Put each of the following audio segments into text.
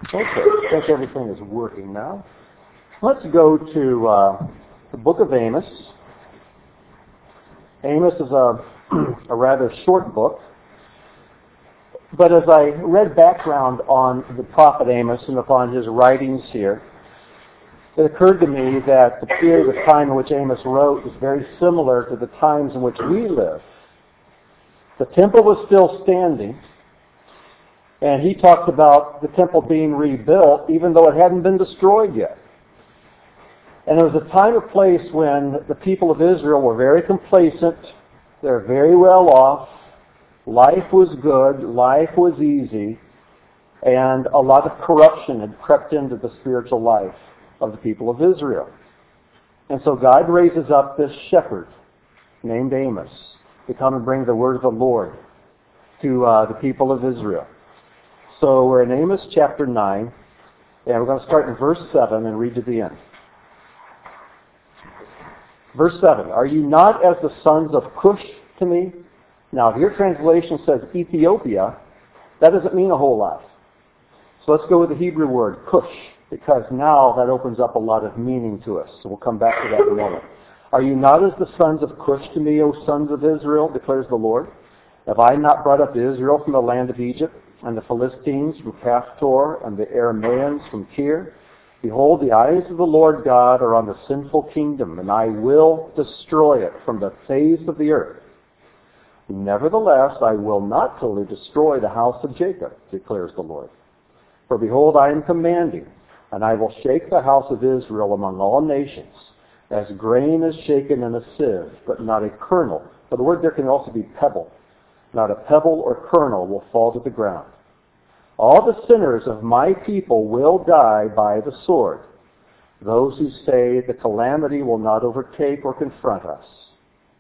Okay, I think everything is working now. Let's go to the book of Amos. Amos is a rather short book, but as I read background on the prophet Amos and upon his writings here, it occurred to me that the period of time in which Amos wrote is very similar to the times in which we live. The temple was still standing, and he talked about the temple being rebuilt even though it hadn't been destroyed yet. And it was a time or place when the people of Israel were very complacent, they're very well off, life was good, life was easy, and a lot of corruption had crept into the spiritual life of the people of Israel. And so God raises up this shepherd named Amos to come and bring the word of the Lord to the people of Israel. So we're in Amos chapter 9, and we're going to start in verse 7 and read to the end. Verse 7, "Are you not as the sons of Cush to me?" Now, if your translation says Ethiopia, that doesn't mean a whole lot. So let's go with the Hebrew word, Cush, because now that opens up a lot of meaning to us. So we'll come back to that in a moment. "Are you not as the sons of Cush to me, O sons of Israel, declares the Lord? Have I not brought up Israel from the land of Egypt, and the Philistines from Caphtor, and the Arameans from Kir? Behold, the eyes of the Lord God are on the sinful kingdom, and I will destroy it from the face of the earth. Nevertheless, I will not totally destroy the house of Jacob, declares the Lord. For behold, I am commanding, and I will shake the house of Israel among all nations, as grain is shaken in a sieve, but not a kernel." But the word there can also be pebble. "Not a pebble or kernel will fall to the ground. All the sinners of my people will die by the sword, those who say the calamity will not overtake or confront us."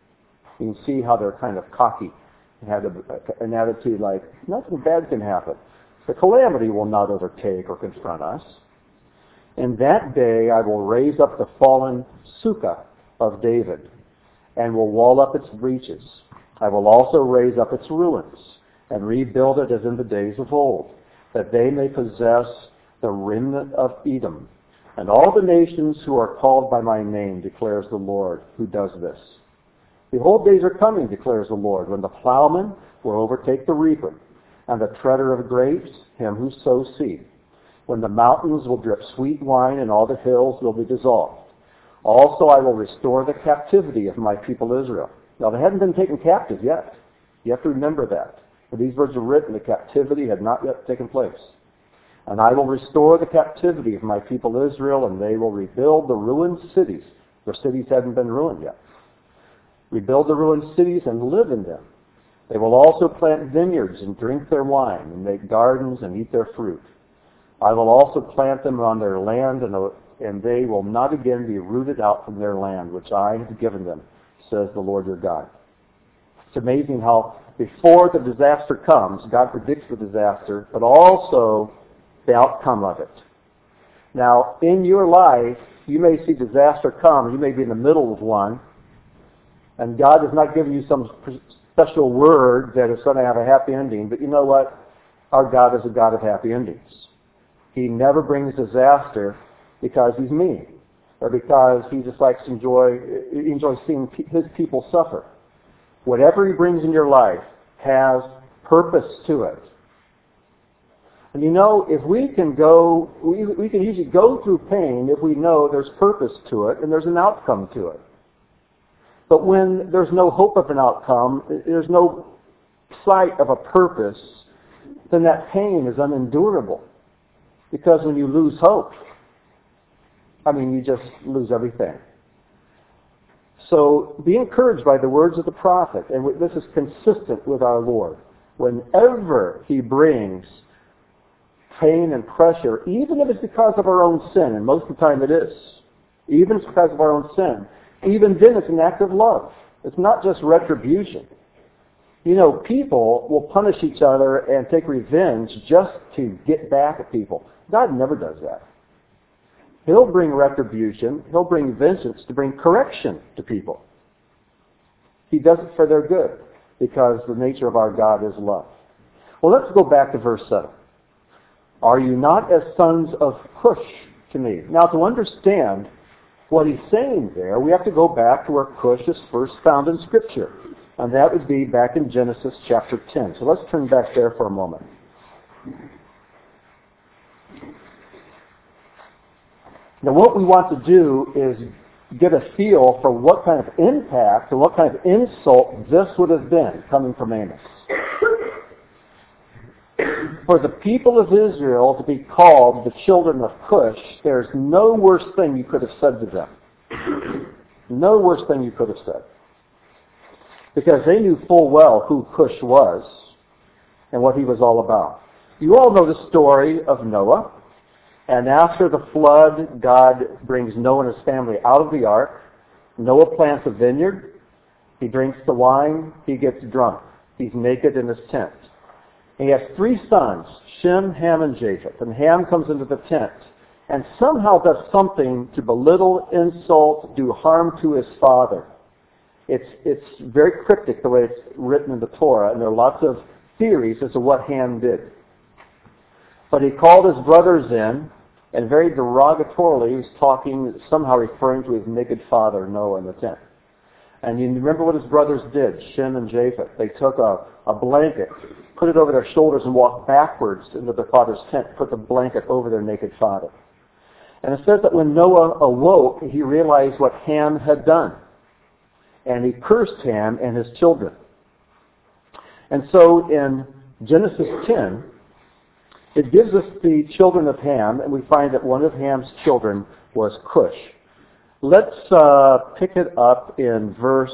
You can see how they're kind of cocky and have an attitude like, nothing bad can happen. The calamity will not overtake or confront us. "In that day I will raise up the fallen Sukkah of David, and will wall up its breaches. I will also raise up its ruins, and rebuild it as in the days of old, that they may possess the remnant of Edom, and all the nations who are called by my name, declares the Lord, who does this. Behold, days are coming, declares the Lord, when the plowman will overtake the reaper, and the treader of grapes, him who sows seed. When the mountains will drip sweet wine, and all the hills will be dissolved. Also I will restore the captivity of my people Israel." Now they hadn't been taken captive yet. You have to remember that. When these words were written, the captivity had not yet taken place. "And I will restore the captivity of my people Israel, and they will rebuild the ruined cities." Their cities hadn't been ruined yet. "Rebuild the ruined cities and live in them. They will also plant vineyards and drink their wine, and make gardens and eat their fruit. I will also plant them on their land, and they will not again be rooted out from their land, which I have given them, says the Lord your God." It's amazing how before the disaster comes, God predicts the disaster, but also the outcome of it. Now, in your life, you may see disaster come. You may be in the middle of one, and God has not given you some special word that is going to have a happy ending. But you know what? Our God is a God of happy endings. He never brings disaster because He's mean, or because He just likes to enjoy seeing His people suffer. Whatever He brings in your life has purpose to it. And you know, if we can usually go through pain if we know there's purpose to it and there's an outcome to it. But when there's no hope of an outcome, there's no sight of a purpose, then that pain is unendurable. Because when you lose hope, you just lose everything. So be encouraged by the words of the prophet, and this is consistent with our Lord. Whenever He brings pain and pressure, even if it's because of our own sin, and most of the time it is, even if it's because of our own sin, even then it's an act of love. It's not just retribution. You know, people will punish each other and take revenge just to get back at people. God never does that. He'll bring retribution. He'll bring vengeance to bring correction to people. He does it for their good because the nature of our God is love. Well, let's go back to verse 7. Are you not as sons of Cush to me? Now, to understand what he's saying there, we have to go back to where Cush is first found in Scripture. And that would be back in Genesis chapter 10. So let's turn back there for a moment. Now, what we want to do is get a feel for what kind of impact and what kind of insult this would have been coming from Amos. For the people of Israel to be called the children of Cush, there's no worse thing you could have said to them. No worse thing you could have said. Because they knew full well who Cush was and what he was all about. You all know the story of Noah. And after the flood, God brings Noah and his family out of the ark. Noah plants a vineyard. He drinks the wine. He gets drunk. He's naked in his tent. He has 3 sons, Shem, Ham, and Japheth. And Ham comes into the tent and somehow does something to belittle, insult, do harm to his father. It's very cryptic the way it's written in the Torah, and there are lots of theories as to what Ham did. But he called his brothers in, and very derogatorily he was talking, somehow referring to his naked father, Noah, in the tent. And you remember what his brothers did, Shem and Japheth. They took a blanket, put it over their shoulders, and walked backwards into their father's tent, put the blanket over their naked father. And it says that when Noah awoke, he realized what Ham had done. And he cursed Ham and his children. And so in Genesis 10, it gives us the children of Ham, and we find that one of Ham's children was Cush. Let's pick it up in verse...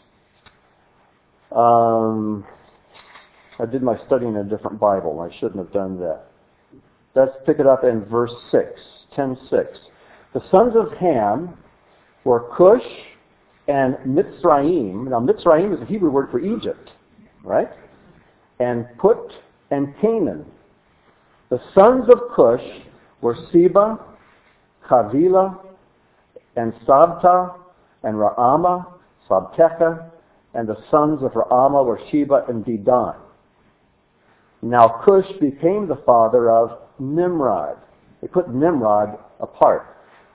I did my study in a different Bible. I shouldn't have done that. Let's pick it up in verse 6, 10:6. The sons of Ham were Cush and Mitzrayim. Now, Mitzrayim is a Hebrew word for Egypt, right? And Put and Canaan. The sons of Cush were Seba, Havilah, and Sabta, and Raamah, Sabtecha, and the sons of Raamah were Sheba and Dedan. Now Cush became the father of Nimrod. They put Nimrod apart.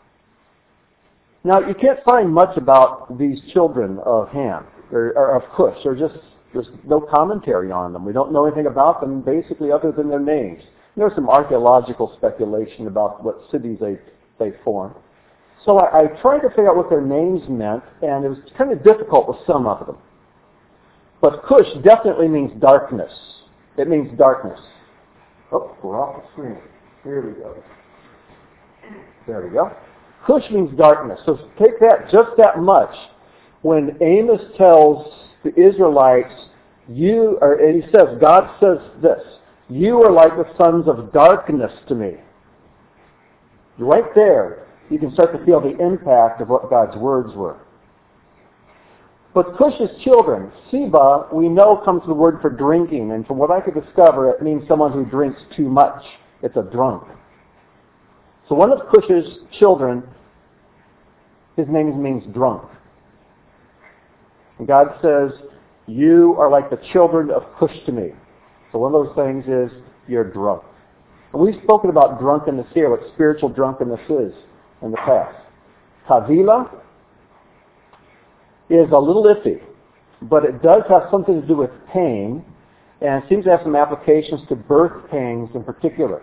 Now you can't find much about these children of Ham, or of Cush. There's no commentary on them. We don't know anything about them basically other than their names. There's some archaeological speculation about what cities they formed. So I tried to figure out what their names meant, and it was kind of difficult with some of them. But Cush definitely means darkness. It means darkness. Oh, we're off the screen. Here we go. There we go. Cush means darkness. So take that, just that much. When Amos tells the Israelites, and he says, God says this, you are like the sons of darkness to me. Right there, you can start to feel the impact of what God's words were. But Cush's children, Seba, we know comes from the word for drinking, and from what I could discover, it means someone who drinks too much. It's a drunk. So one of Cush's children, his name means drunk. And God says, you are like the children of Cush to me. So one of those things is, you're drunk. And we've spoken about drunkenness here, what spiritual drunkenness is in the past. Havilah is a little iffy, but it does have something to do with pain, and it seems to have some applications to birth pains in particular.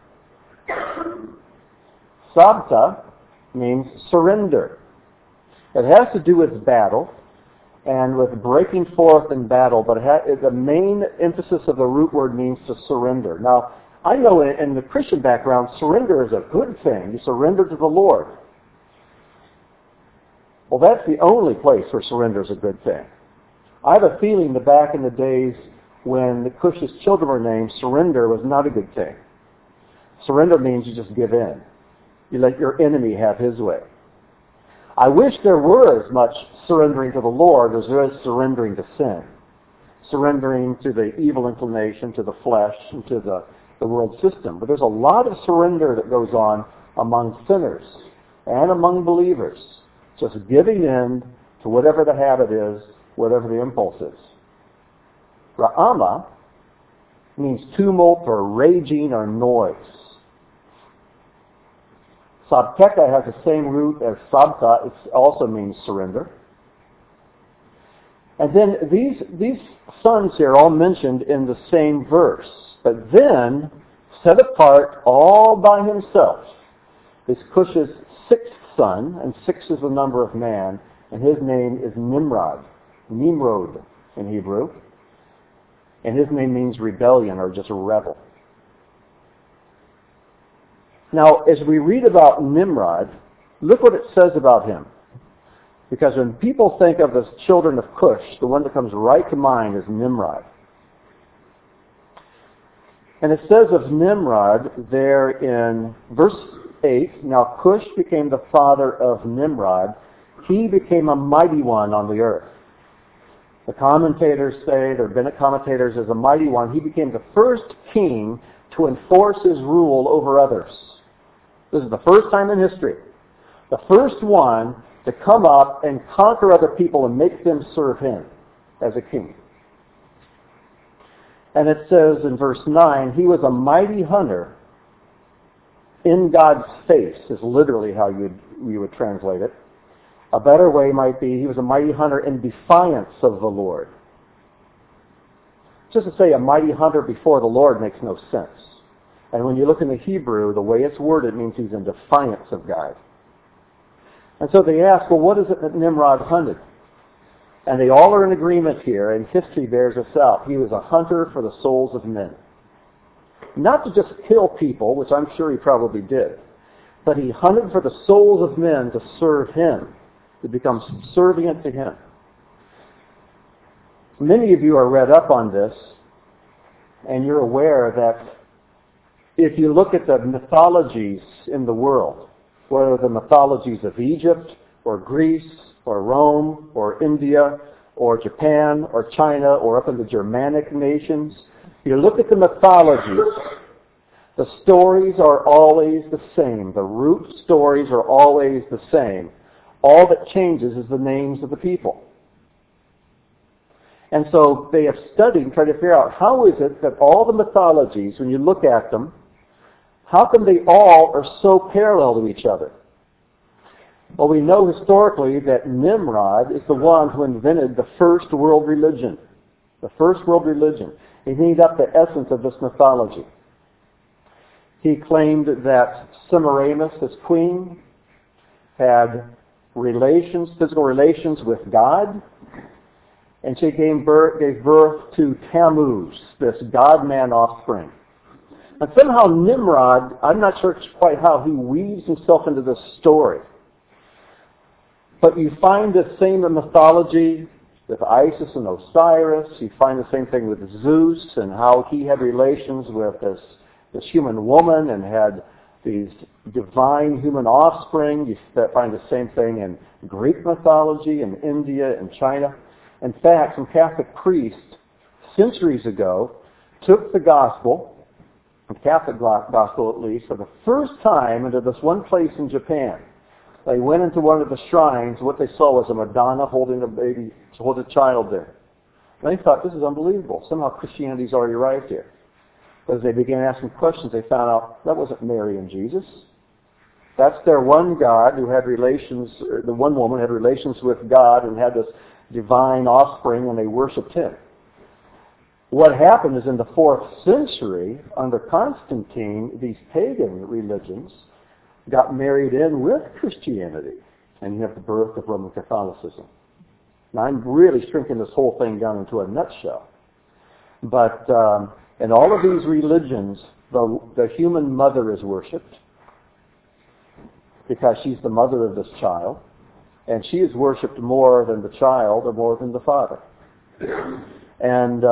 Sabta means surrender. It has to do with battle and with breaking forth in battle, but the main emphasis of the root word means to surrender. Now, I know in the Christian background, surrender is a good thing. You surrender to the Lord. Well, that's the only place where surrender is a good thing. I have a feeling that back in the days when the Cush's children were named, surrender was not a good thing. Surrender means you just give in. You let your enemy have his way. I wish there were as much surrendering to the Lord as there is surrendering to sin. Surrendering to the evil inclination, to the flesh, and to the world system. But there's a lot of surrender that goes on among sinners and among believers. Just giving in to whatever the habit is, whatever the impulse is. Raamah It means tumult or raging or noise. Sabteka has the same root as sabta. It also means surrender. And then these sons here are all mentioned in the same verse. But then, set apart all by himself, is Cush's sixth son, and 6 is the number of man, and his name is Nimrod in Hebrew. And his name means rebellion or just a rebel. Now, as we read about Nimrod, look what it says about him. Because when people think of the children of Cush, the one that comes right to mind is Nimrod. And it says of Nimrod there in verse 8, now Cush became the father of Nimrod. He became a mighty one on the earth. The commentators say, the rabbinic commentators, as a mighty one, he became the first king to enforce his rule over others. This is the first time in history. The first one to come up and conquer other people and make them serve him as a king. And it says in verse 9, he was a mighty hunter in God's face, is literally how you would translate it. A better way might be, he was a mighty hunter in defiance of the Lord. Just to say a mighty hunter before the Lord makes no sense. And when you look in the Hebrew, the way it's worded means he's in defiance of God. And so they ask, well, what is it that Nimrod hunted? And they all are in agreement here, and history bears this out. He was a hunter for the souls of men. Not to just kill people, which I'm sure he probably did, but he hunted for the souls of men to serve him, to become subservient to him. Many of you are read up on this, and you're aware that if you look at the mythologies in the world, whether the mythologies of Egypt, or Greece, or Rome, or India, or Japan, or China, or up in the Germanic nations, you look at the mythologies, the stories are always the same. The root stories are always the same. All that changes is the names of the people. And so they have studied and tried to figure out how is it that all the mythologies, when you look at them, how come they all are so parallel to each other? Well, we know historically that Nimrod is the one who invented the first world religion. The first world religion. He cleaned up the essence of this mythology. He claimed that Semiramis, his queen, had physical relations with God, and she gave birth to Tammuz, this God-man offspring. And somehow Nimrod, I'm not sure quite how he weaves himself into this story. But you find the same mythology with Isis and Osiris. You find the same thing with Zeus and how he had relations with this human woman and had these divine human offspring. You find the same thing in Greek mythology, in India, and China. In fact, some Catholic priests, centuries ago, took the gospel, the Catholic gospel at least, for the first time into this one place in Japan. They went into one of the shrines. What they saw was a Madonna holding a baby, holding a child there. And they thought, this is unbelievable. Somehow Christianity's already arrived here. But as they began asking questions, they found out that wasn't Mary and Jesus. That's their one God who had relations, the one woman had relations with God and had this divine offspring, and they worshipped him. What happened is in the 4th century, under Constantine, these pagan religions got married in with Christianity, and you have the birth of Roman Catholicism. Now, I'm really shrinking this whole thing down into a nutshell. But in all of these religions, the human mother is worshipped because she's the mother of this child, and she is worshipped more than the child or more than the father. And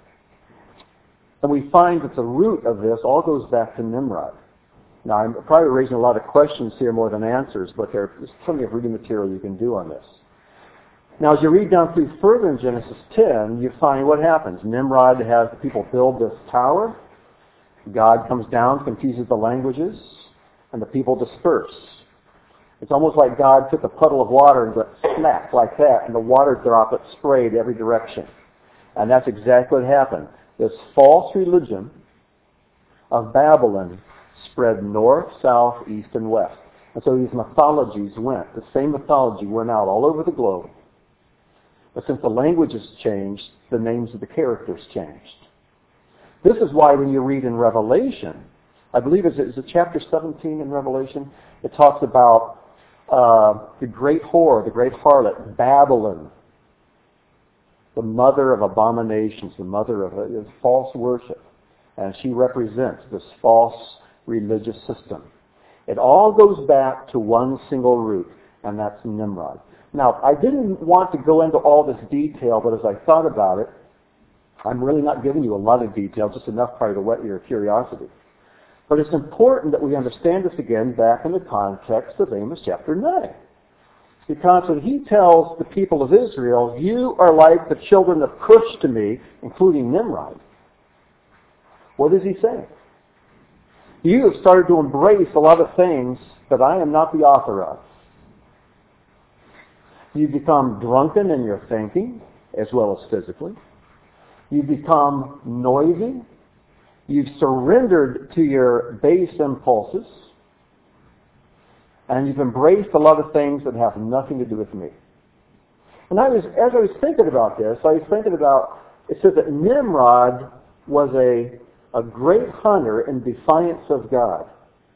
we find that the root of this all goes back to Nimrod. Now, I'm probably raising a lot of questions here more than answers, but there's plenty of reading material you can do on this. Now, as you read down through further in Genesis 10, you find what happens. Nimrod has the people build this tower. God comes down, confuses the languages, and the people disperse. It's almost like God took a puddle of water and went smack like that, and the water droplet sprayed every direction. And that's exactly what happened. this false religion of Babylon spread north, south, east, and west. And so these mythologies went. The same mythology went out all over the globe. But since the languages changed, the names of the characters changed. This is why when you read in Revelation, I believe is it chapter 17 in Revelation, it talks about the great whore, the great harlot, Babylon, the mother of abominations, the mother of false worship. And she represents this false religious system. It all goes back to one single root, and that's Nimrod. Now, I didn't want to go into all this detail, but as I thought about it, I'm really not giving you a lot of detail, just enough probably to whet your curiosity. But it's important that we understand this again back in the context of Amos chapter 9. Because when he tells the people of Israel, you are like the children of Cush to me, including Nimrod, what is he saying? You have started to embrace a lot of things that I am not the author of. You become drunken in your thinking, as well as physically. You become noisy. You've surrendered to your base impulses. And you've embraced a lot of things that have nothing to do with me. And as I was thinking about this, I was thinking about, it says that Nimrod was a great hunter in defiance of God.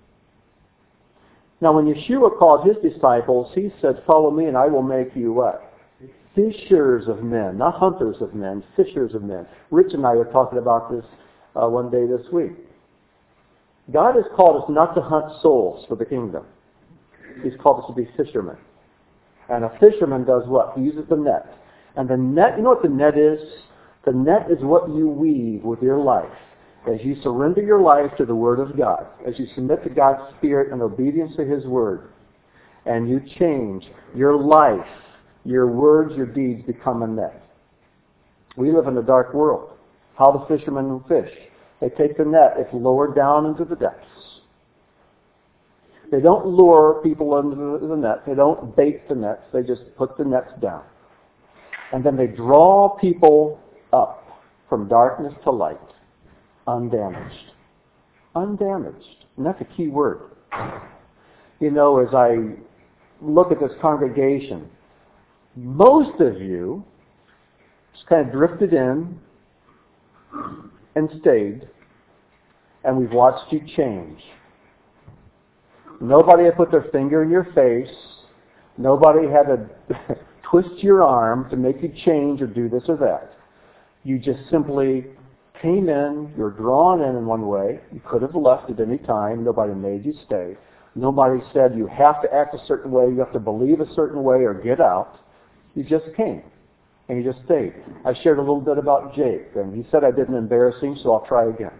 Now, when Yeshua called his disciples, he said, follow me and I will make you what? Fishers of men. Not hunters of men, fishers of men. Rich and I were talking about this one day this week. God has called us not to hunt souls for the kingdom. He's called us to be fishermen. And a fisherman does what? He uses the net. And the net, you know what the net is? The net is what you weave with your life. As you surrender your life to the Word of God, as you submit to God's Spirit in obedience to His Word, and you change your life, your words, your deeds become a net. We live in a dark world. How the fishermen fish. They take the net, it's lowered down into the depths. They don't lure people into the net. They don't bait the nets. They just put the nets down. And then they draw people up from darkness to light. Undamaged. Undamaged. And that's a key word. You know, as I look at this congregation, most of you just kind of drifted in and stayed, and we've watched you change. Nobody had put their finger in your face. Nobody had to twist your arm to make you change or do this or that. You just simply came in, you're drawn in one way. You could have left at any time. Nobody made you stay. Nobody said you have to act a certain way, you have to believe a certain way or get out. You just came. And you just stayed. I shared a little bit about Jake, and he said I didn't embarrass him, so I'll try again.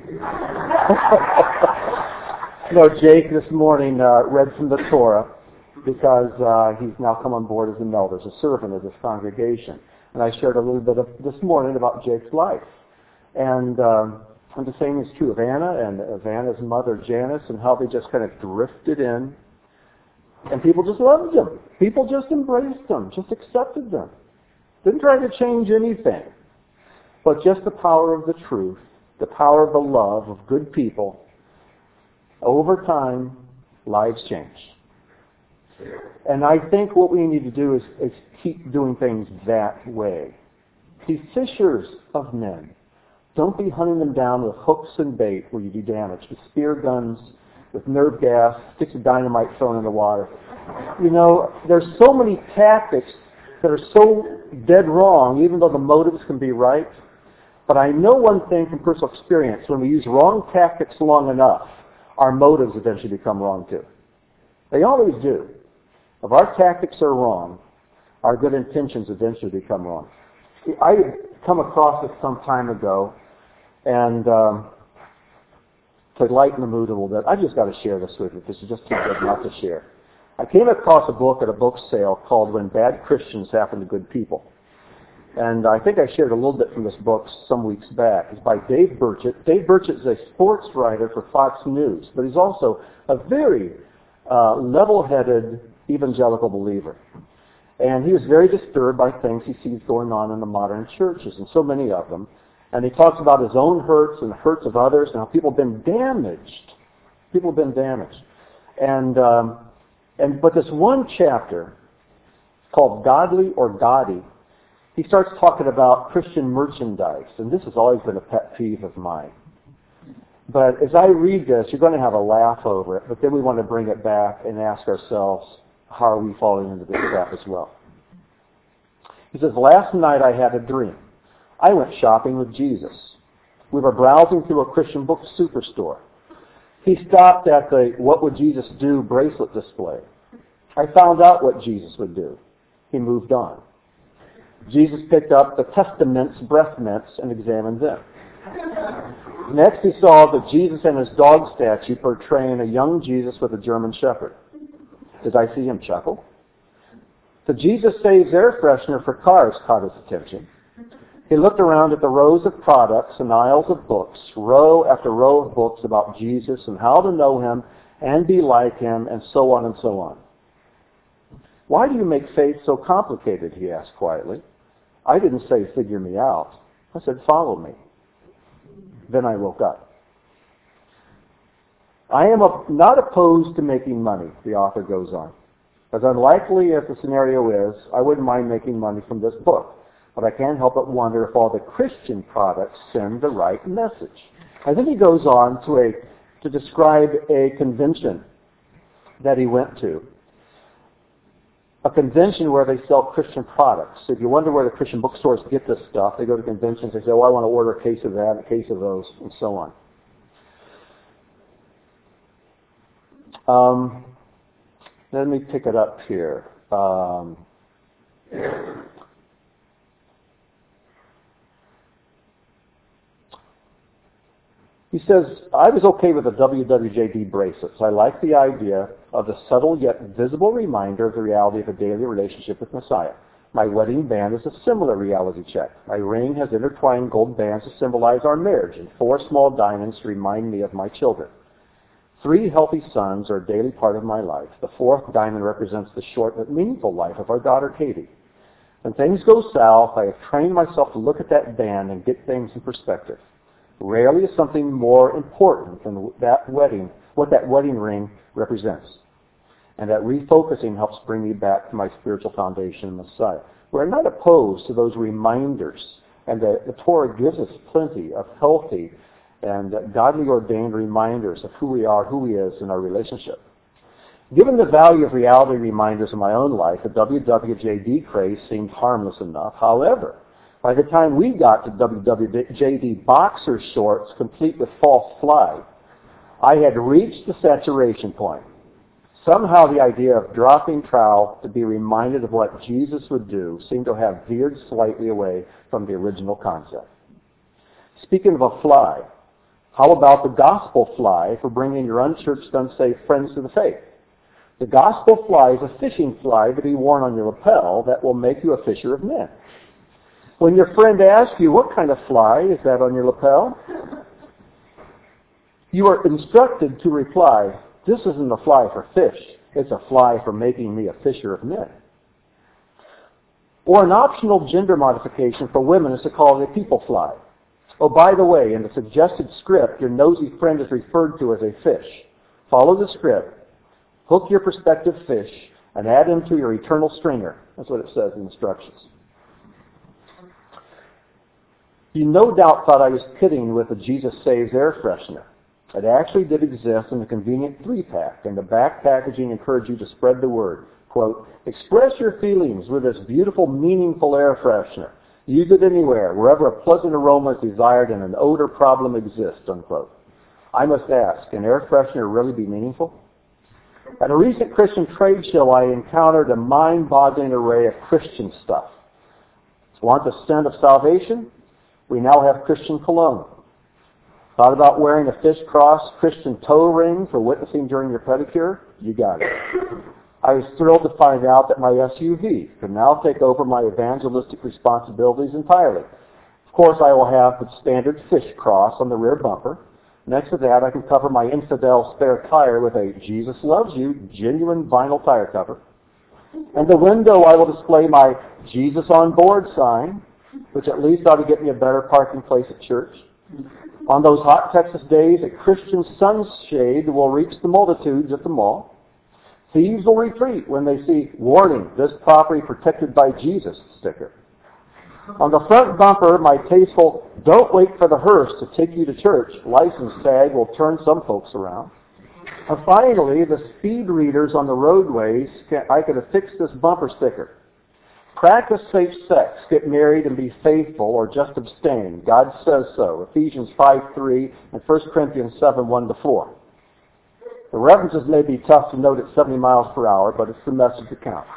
No, Jake this morning read from the Torah because he's now come on board as an elder, as a servant of this congregation. And I shared a little bit this morning about Jake's life. And the same is true of Anna and Anna's mother, Janice, and how they just kind of drifted in. And people just loved them. People just embraced them, just accepted them. Didn't try to change anything. But just the power of the truth, the power of the love of good people. Over time, lives change. And I think what we need to do is keep doing things that way. Be fishers of men. Don't be hunting them down with hooks and bait where you do damage, with spear guns, with nerve gas, sticks of dynamite thrown in the water. You know, there's so many tactics that are so dead wrong, even though the motives can be right. But I know one thing from personal experience. When we use wrong tactics long enough, our motives eventually become wrong too. They always do. If our tactics are wrong, our good intentions eventually become wrong. I had come across this some time ago, and to lighten the mood a little bit, I've just got to share this with you. This is just too good not to share. I came across a book at a book sale called When Bad Christians Happen to Good People. And I think I shared a little bit from this book some weeks back. It's by Dave Burchett. Dave Burchett is a sports writer for Fox News, but he's also a very level-headed evangelical believer. And he was very disturbed by things he sees going on in the modern churches, and so many of them. And he talks about his own hurts and the hurts of others and how people have been damaged. People have been damaged. But this one chapter called Godly or Gaudy, he starts talking about Christian merchandise. And this has always been a pet peeve of mine. But as I read this, you're going to have a laugh over it. But then we want to bring it back and ask ourselves, how are we falling into this trap as well? He says, last night I had a dream. I went shopping with Jesus. We were browsing through a Christian book superstore. He stopped at the What Would Jesus Do bracelet display. I found out what Jesus would do. He moved on. Jesus picked up the Testament's breath mints and examined them. Next he saw the Jesus and his dog statue portraying a young Jesus with a German shepherd. Did I see him chuckle? The Jesus Saves Air Freshener for cars caught his attention. He looked around at the rows of products and aisles of books, row after row of books about Jesus and how to know him and be like him, and so on and so on. Why do you make faith so complicated, he asked quietly. I didn't say figure me out. I said follow me. Then I woke up. I am not opposed to making money, the author goes on. As unlikely as the scenario is, I wouldn't mind making money from this book. But I can't help but wonder if all the Christian products send the right message. And then he goes on to describe a convention that he went to. A convention where they sell Christian products. If you wonder where the Christian bookstores get this stuff, they go to conventions, they say, oh, I want to order a case of that, a case of those, and so on. Let me pick it up here. He says, I was okay with the WWJD bracelets. I like the idea of the subtle yet visible reminder of the reality of a daily relationship with Messiah. My wedding band is a similar reality check. My ring has intertwined gold bands to symbolize our marriage, and 4 small diamonds to remind me of my children. 3 healthy sons are a daily part of my life. The 4th diamond represents the short but meaningful life of our daughter, Katie. When things go south, I have trained myself to look at that band and get things in perspective. Rarely is something more important than what that wedding ring represents. And that refocusing helps bring me back to my spiritual foundation in Messiah. We're not opposed to those reminders. And the Torah gives us plenty of healthy and godly ordained reminders of who we are, who He is in our relationship. Given the value of reality reminders in my own life, the WWJD craze seemed harmless enough. However, by the time we got to WWJD boxer shorts complete with false fly, I had reached the saturation point. Somehow the idea of dropping trowel to be reminded of what Jesus would do seemed to have veered slightly away from the original concept. Speaking of a fly, how about the gospel fly for bringing your unchurched, unsaved friends to the faith? The gospel fly is a fishing fly to be worn on your lapel that will make you a fisher of men. When your friend asks you, what kind of fly is that on your lapel? You are instructed to reply, this isn't a fly for fish. It's a fly for making me a fisher of men. Or an optional gender modification for women is to call it a people fly. Oh, by the way, in the suggested script, your nosy friend is referred to as a fish. Follow the script, hook your prospective fish, and add him to your eternal stringer. That's what it says in instructions. You no doubt thought I was kidding with the Jesus Saves Air Freshener. It actually did exist in a convenient 3-pack, and the back packaging encouraged you to spread the word. Quote, express your feelings with this beautiful, meaningful air freshener. Use it anywhere, wherever a pleasant aroma is desired and an odor problem exists, unquote. I must ask, can air freshener really be meaningful? At a recent Christian trade show, I encountered a mind-boggling array of Christian stuff. Want the scent of salvation? We now have Christian cologne. Thought about wearing a fish cross Christian toe ring for witnessing during your pedicure? You got it. I was thrilled to find out that my SUV could now take over my evangelistic responsibilities entirely. Of course, I will have the standard fish cross on the rear bumper. Next to that, I can cover my infidel spare tire with a Jesus Loves You genuine vinyl tire cover. And the window, I will display my Jesus on Board sign. which at least ought to get me a better parking place at church. On those hot Texas days, a Christian sunshade will reach the multitudes at the mall. Thieves will retreat when they see, "Warning, this property protected by Jesus" sticker. On the front bumper, my tasteful "Don't wait for the hearse to take you to church" license tag will turn some folks around. And finally, the speed readers on the roadways, I could affix this bumper sticker. "Practice safe sex, get married and be faithful, or just abstain. God says so." Ephesians 5:3 and 1 Corinthians 7:1-4. The references may be tough to note at 70 miles per hour, but it's the message that counts.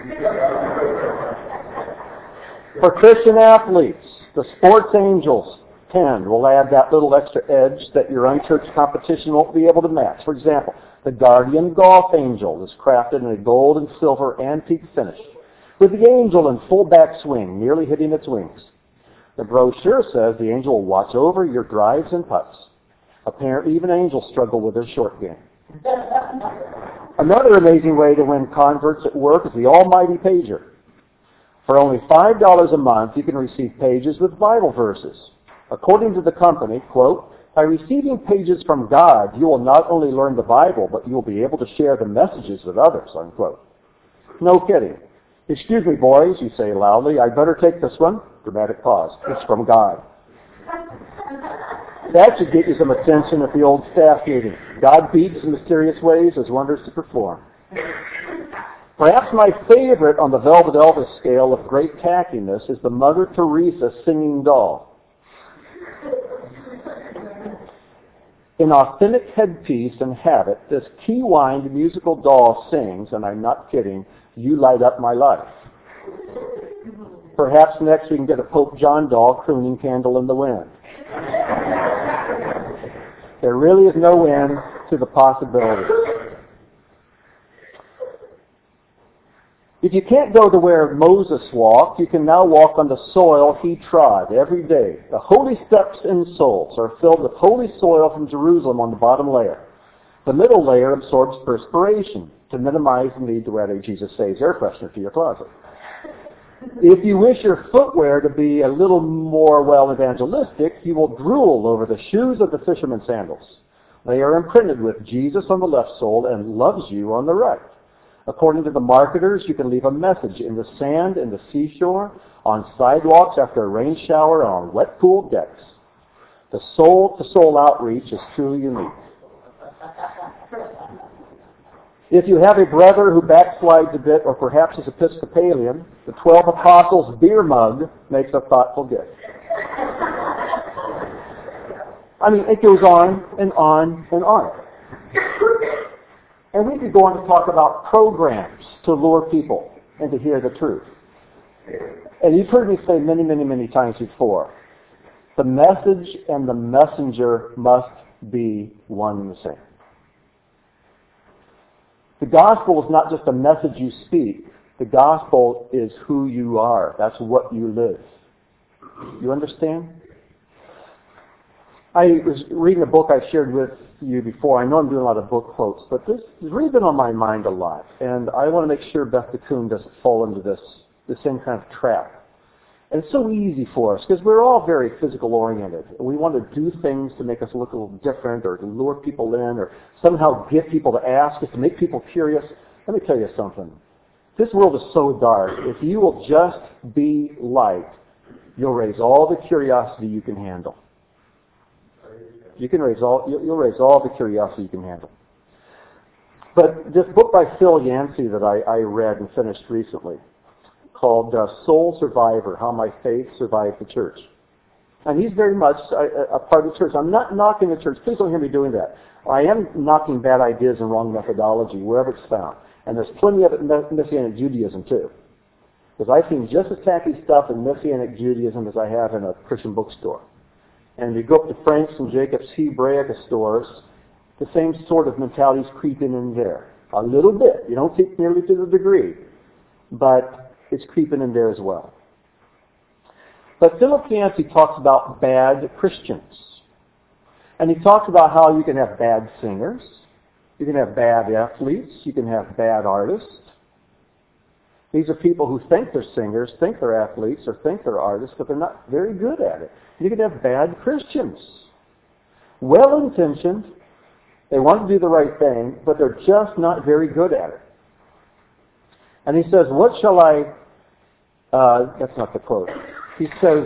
For Christian athletes, the Sports Angels 10 will add that little extra edge that your unchurched competition won't be able to match. For example, the Guardian Golf Angel is crafted in a gold and silver antique finish, with the angel in full backswing, nearly hitting its wings. The brochure says the angel will watch over your drives and putts. Apparently, even angels struggle with their short game. Another amazing way to win converts at work is the almighty pager. For only $5 a month, you can receive pages with Bible verses. According to the company, quote, "By receiving pages from God, you will not only learn the Bible, but you will be able to share the messages with others," unquote. No kidding. "Excuse me, boys," you say loudly, "I'd better take this one." Dramatic pause. "It's from God." That should get you some attention at the old staff meeting. God beats in mysterious ways, has wonders to perform. Perhaps my favorite on the Velvet Elvis scale of great tackiness is the Mother Teresa singing doll. In authentic headpiece and habit, this key-wined musical doll sings, and I'm not kidding, "You light up my life." Perhaps next we can get a Pope John doll crooning "Candle in the Wind." There really is no end to the possibilities. If you can't go to where Moses walked, you can now walk on the soil he trod every day. The holy steps and soles are filled with holy soil from Jerusalem on the bottom layer. The middle layer absorbs perspiration to minimize the need to add a Jesus Saves air freshener to your closet. If you wish your footwear to be a little more, evangelistic, you will drool over the shoes of the fisherman's sandals. They are imprinted with Jesus on the left sole and "Loves You" on the right. According to the marketers, you can leave a message in the sand, in the seashore, on sidewalks after a rain shower, on wet pool decks. The soul-to-soul outreach is truly unique. If you have a brother who backslides a bit, or perhaps is Episcopalian, the 12 Apostles beer mug makes a thoughtful gift. I mean, it goes on and on and on. And we could go on to talk about programs to lure people and to hear the truth. And you've heard me say many, many, many times before, the message and the messenger must be one and the same. The gospel is not just a message you speak. The gospel is who you are. That's what you live. You understand? I was reading a book I shared with you before. I know I'm doing a lot of book quotes, but this has really been on my mind a lot. And I want to make sure Beth DeCoon doesn't fall into the same kind of trap. And it's so easy for us because we're all very physical oriented. We want to do things to make us look a little different or to lure people in or somehow get people to ask us, to make people curious. Let me tell you something. This world is so dark. If you will just be light, you'll raise all the curiosity you can handle. You'll raise all the curiosity you can handle. But this book by Phil Yancey that I read and finished recently, called Soul Survivor, How My Faith Survived the Church. And he's very much a part of the church. I'm not knocking the church. Please don't hear me doing that. I am knocking bad ideas and wrong methodology wherever it's found. And there's plenty of it in Messianic Judaism too. Because I've seen just as tacky stuff in Messianic Judaism as I have in a Christian bookstore. And you go up to Frank's and Jacob's Hebraica stores, the same sort of mentalities creeping in there. A little bit. You don't take nearly to the degree. But it's creeping in there as well. But Philip Yancey talks about bad Christians. And he talks about how you can have bad singers, you can have bad athletes, you can have bad artists. These are people who think they're singers, think they're athletes, or think they're artists, but they're not very good at it. You can have bad Christians. Well-intentioned, they want to do the right thing, but they're just not very good at it. And he says, what shall I... that's not the quote. He says,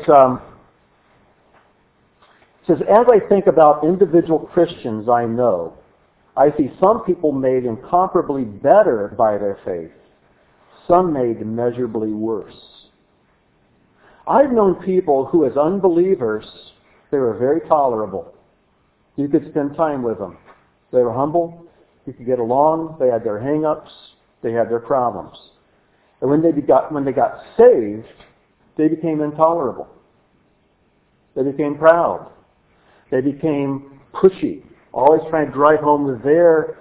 as I think about individual Christians I know, I see some people made incomparably better by their faith, some made immeasurably worse. I've known people who, as unbelievers, they were very tolerable. You could spend time with them. They were humble. You could get along. They had their hang-ups. They had their problems. And when they got saved, they became intolerable. They became proud. They became pushy, always trying to drive home with their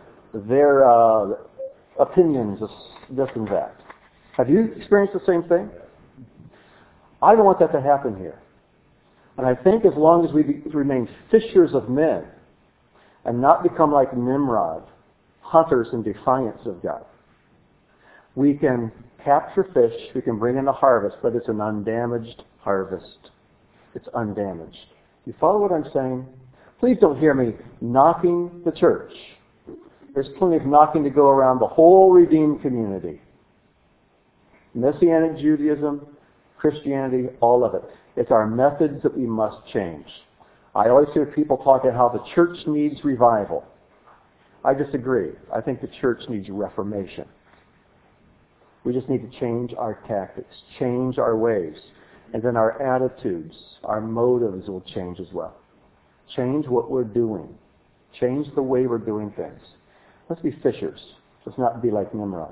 opinions of this and that. Have you experienced the same thing? I don't want that to happen here. And I think as long as we remain fishers of men and not become like Nimrod, hunters in defiance of God, we can capture fish, we can bring in a harvest, but it's an undamaged harvest. It's undamaged. You follow what I'm saying? Please don't hear me knocking the church. There's plenty of knocking to go around the whole redeemed community. Messianic Judaism, Christianity, all of it. It's our methods that we must change. I always hear people talk about how the church needs revival. I disagree. I think the church needs reformation. We just need to change our tactics, change our ways. And then our attitudes, our motives will change as well. Change what we're doing. Change the way we're doing things. Let's be fishers. Let's not be like Nimrod.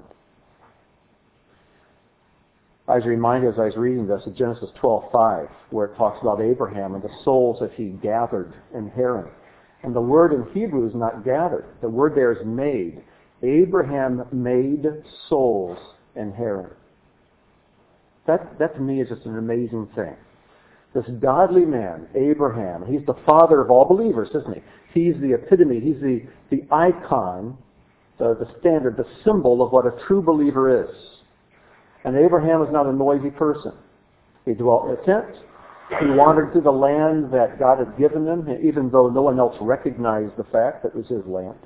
I was reminded as I was reading this of Genesis 12:5, where it talks about Abraham and the souls that he gathered in Haran. And the word in Hebrew is not gathered. The word there is made. Abraham made souls in Haran. That to me is just an amazing thing. This godly man, Abraham, he's the father of all believers, isn't he? He's the epitome, he's the icon, the standard, the symbol of what a true believer is. And Abraham is not a noisy person. He dwelt in a tent. He wandered through the land that God had given him, even though no one else recognized the fact that it was his land.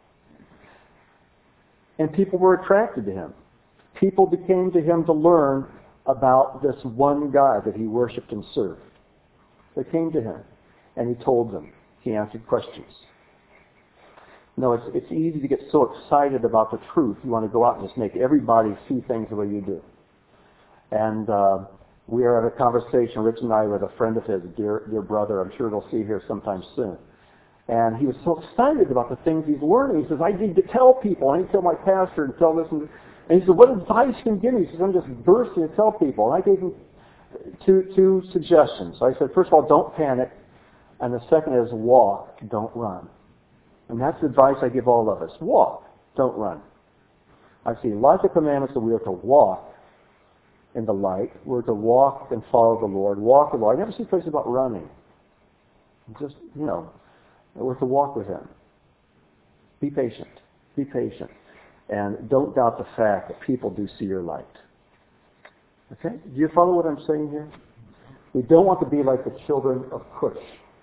And people were attracted to him. People came to him to learn about this one God that he worshipped and served. They came to him, and he told them. He answered questions. No, it's easy to get so excited about the truth. You want to go out and just make everybody see things the way you do. And we are at a conversation, Rich and I, with a friend of his, dear brother, I'm sure we'll see here sometime soon. And he was so excited about the things he's learning. He says, I need to tell people. I need to tell my pastor and tell this. And he said, what advice can you give me? He says, I'm just bursting to tell people. And I gave him two suggestions. I said, first of all, don't panic. And the second is walk, don't run. And that's the advice I give all of us. Walk, don't run. I see lots of commandments that we are to walk in the light. We're to walk and follow the Lord. Walk with the Lord. I never see places about running. Just, we're to walk with Him. Be patient. Be patient. And don't doubt the fact that people do see your light. Okay? Do you follow what I'm saying here? We don't want to be like the children of Cush.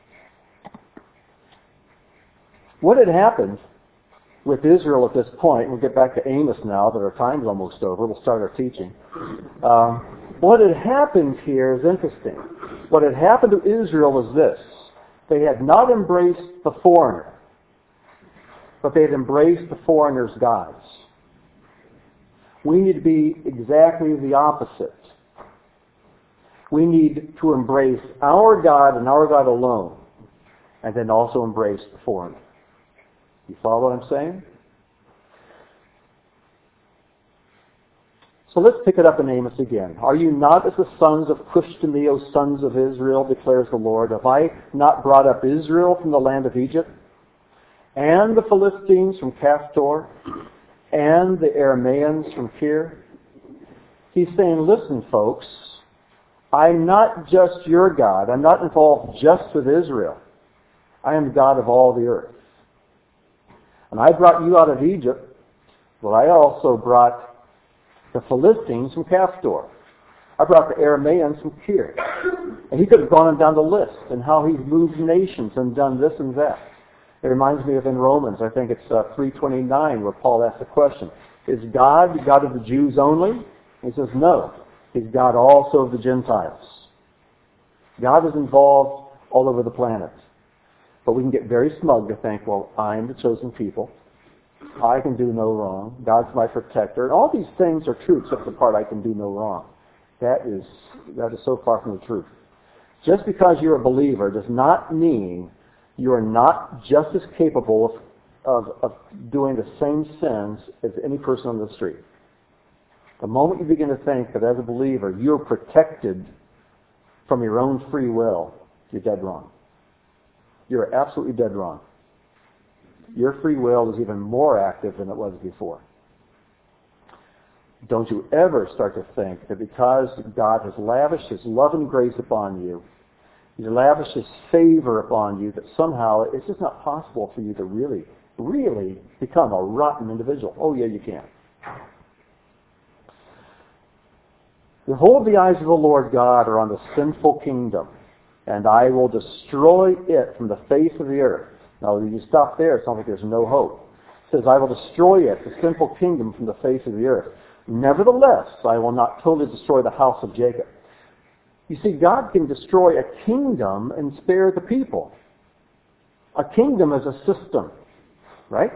What had happened with Israel at this point, we'll get back to Amos now that our time's almost over, we'll start our teaching. What had happened here is interesting. What had happened to Israel was this. They had not embraced the foreigner, but they had embraced the foreigner's gods. We need to be exactly the opposite. We need to embrace our God and our God alone, and then also embrace the foreigner. You follow what I'm saying? So let's pick it up in Amos again. Are you not as the sons of Cush to me, O sons of Israel, declares the Lord? Have I not brought up Israel from the land of Egypt, and the Philistines from Caphtor, and the Arameans from Kir? He's saying, listen, folks, I'm not just your God. I'm not involved just with Israel. I am the God of all the earth. And I brought you out of Egypt, but I also brought the Philistines from Castor. I brought the Arameans from Kir. And he could have gone on down the list and how he's moved nations and done this and that. It reminds me of in Romans, I think it's 3:29, where Paul asks the question, is God the God of the Jews only? He says, no. He's God also of the Gentiles. God is involved all over the planet. But we can get very smug to think, well, I'm the chosen people. I can do no wrong. God's my protector. And all these things are true except the part I can do no wrong. That is so far from the truth. Just because you're a believer does not mean you are not just as capable of doing the same sins as any person on the street. The moment you begin to think that as a believer you're protected from your own free will, you're dead wrong. You're absolutely dead wrong. Your free will is even more active than it was before. Don't you ever start to think that because God has lavished His love and grace upon you, He's lavished His favor upon you, that somehow it's just not possible for you to really, really become a rotten individual. Oh yeah, you can. Behold, the eyes of the Lord God are on the sinful kingdom, and I will destroy it from the face of the earth. Now, when you stop there, it sounds like there's no hope. It says, I will destroy it, the sinful kingdom, from the face of the earth. Nevertheless, I will not totally destroy the house of Jacob. You see, God can destroy a kingdom and spare the people. A kingdom is a system, right?